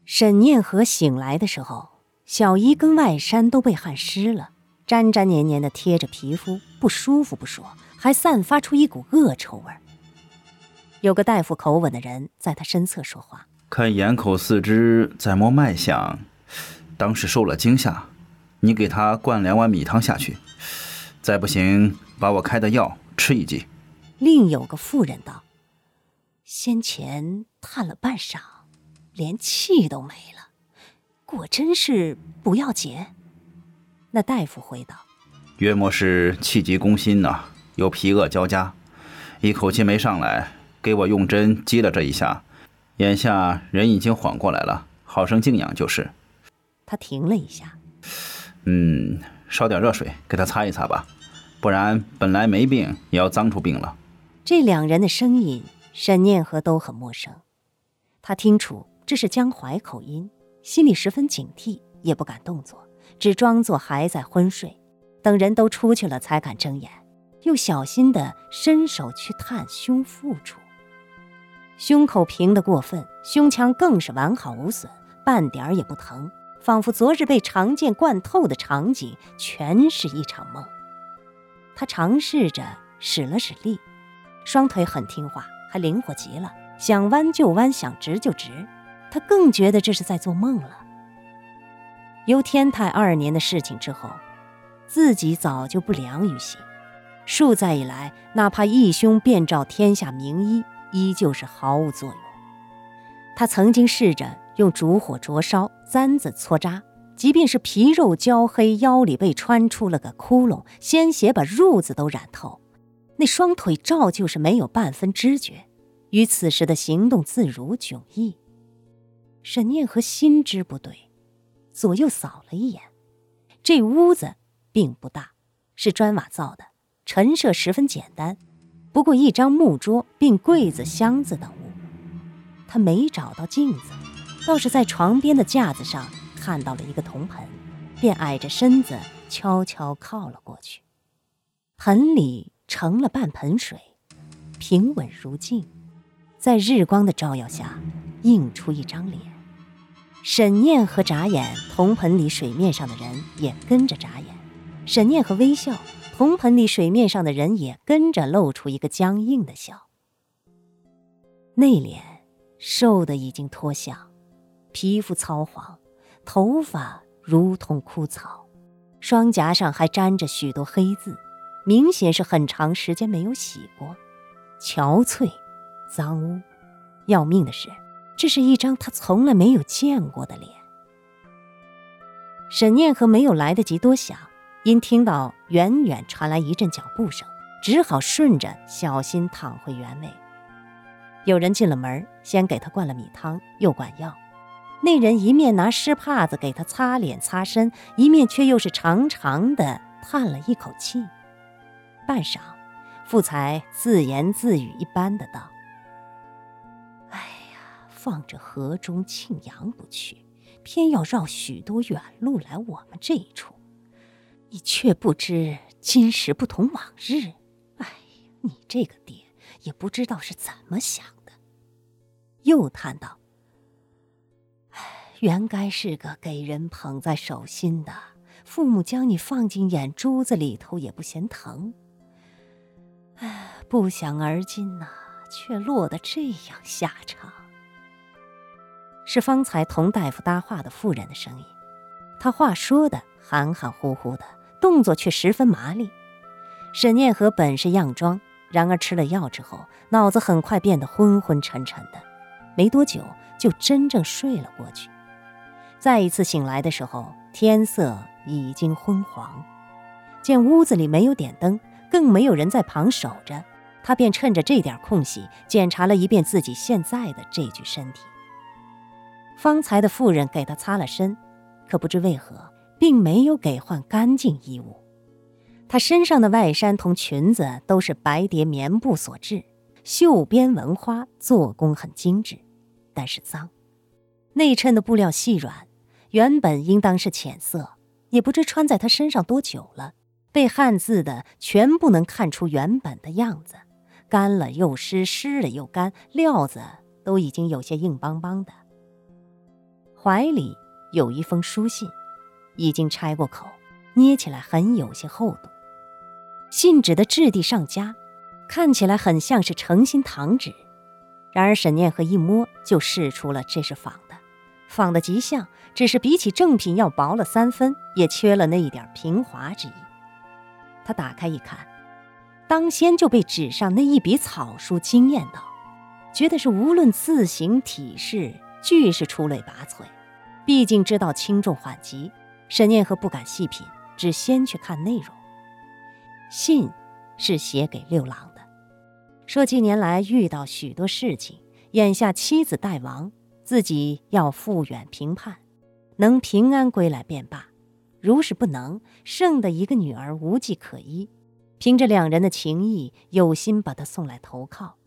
沈念和醒来的时候，小衣跟外衫都被汗湿了，粘粘黏黏的贴着皮肤，不舒服不说，还散发出一股恶臭味。有个大夫口吻的人在他身侧说话： 看眼口四肢，再摸脉象，当是受了惊吓，你给他灌2碗米汤下去，再不行把我开的药吃一剂。 另有个妇人道：先前叹了半晌，连气都没了，果真是不要紧？那大夫回道： 约莫是气急攻心呐，有皮恶交加，一口气没上来，给我用针击了这一下，眼下人已经缓过来了，好生静养就是。 他停了一下， 烧点热水给他擦一擦吧，不然本来没病也要脏出病了。 这两人的声音沈念和都很陌生，他听出这是江淮口音，心里十分警惕，也不敢动作，只装作还在昏睡，等人都出去了才敢睁眼，又小心地伸手去探胸腹处。胸口平得过分，胸腔更是完好无损，半点也不疼，仿佛昨日被长剑贯透的场景全是一场梦。他尝试着使了使力，双腿很听话，还灵活极了，想弯就弯，想直就直。他更觉得这是在做梦了。由天泰2年的事情之后，自己早就不良于行，数载以来，哪怕义兄遍照天下名医，依旧是毫无作用。他曾经试着用烛火灼烧，簪子搓扎，即便是皮肉焦黑，腰里被穿出了个窟窿，鲜血把褥子都染透，那双腿照旧是没有半分知觉，与此时的行动自如迥异。沈念和心知不对，左右扫了一眼，这屋子并不大，是砖瓦造的，陈设十分简单，不过一张木桌并柜子箱子等物。他没找到镜子，倒是在床边的架子上看到了一个铜盆，便矮着身子悄悄靠了过去。盆里盛了半盆水，平稳如镜，在日光的照耀下映出一张脸。沈念和眨眼，铜盆里水面上的人也跟着眨眼。沈念和微笑，铜盆里水面上的人也跟着露出一个僵硬的笑。那脸瘦得已经脱相，皮肤糙黄，头发如同枯草，双颊上还沾着许多黑字，明显是很长时间没有洗过，憔悴脏污。要命的是，这是一张他从来没有见过的脸。沈念和没有来得及多想，因听到远远传来一阵脚步声，只好顺着小心躺回原位。有人进了门，先给他灌了米汤，又灌药。那人一面拿湿帕子给他擦脸擦身，一面却又是长长的叹了一口气。半晌，傅才自言自语一般的道：哎呀，放着河中庆阳不去，偏要绕许多远路来我们这一处，你却不知今时不同往日。哎，你这个爹也不知道是怎么想的。又叹道：原该是个给人捧在手心的，父母将你放进眼珠子里头也不嫌疼。不想而今呐，却落得这样下场。是方才同大夫搭话的妇人的声音，他话说的含含糊糊的，动作却十分麻利。沈念和本是样装，然而吃了药之后，脑子很快变得昏昏沉沉的，没多久就真正睡了过去。再一次醒来的时候，天色已经昏黄，见屋子里没有点灯，更没有人在旁守着，他便趁着这点空隙检查了一遍自己现在的这具身体。方才的妇人给他擦了身，可不知为何并没有给换干净衣物。他身上的外衫同裙子都是白蝶棉布所制，绣边纹花，做工很精致，但是脏。内衬的布料细软，原本应当是浅色，也不知穿在他身上多久了，被汗渍的全不能看出原本的样子，干了又湿，湿了又干，料子都已经有些硬邦邦的。 怀里有一封书信，已经拆过口，捏起来很有些厚度。信纸的质地上佳，看起来很像是诚心糖纸，然而沈念和一摸就试出了这是仿的，仿的极像，只是比起正品要薄了3分，也缺了那一点平滑之意。他打开一看，当先就被纸上那一笔草书惊艳到，觉得是无论字形体式俱是出类拔萃。毕竟知道轻重缓急，沈念和不敢细品，只先去看内容。信是写给六郎的，说近年来遇到许多事情，眼下妻子待亡，自己要复远平叛，能平安归来便罢，如是不能，剩的一个女儿无计可依，凭着2人的情谊，有心把她送来投靠。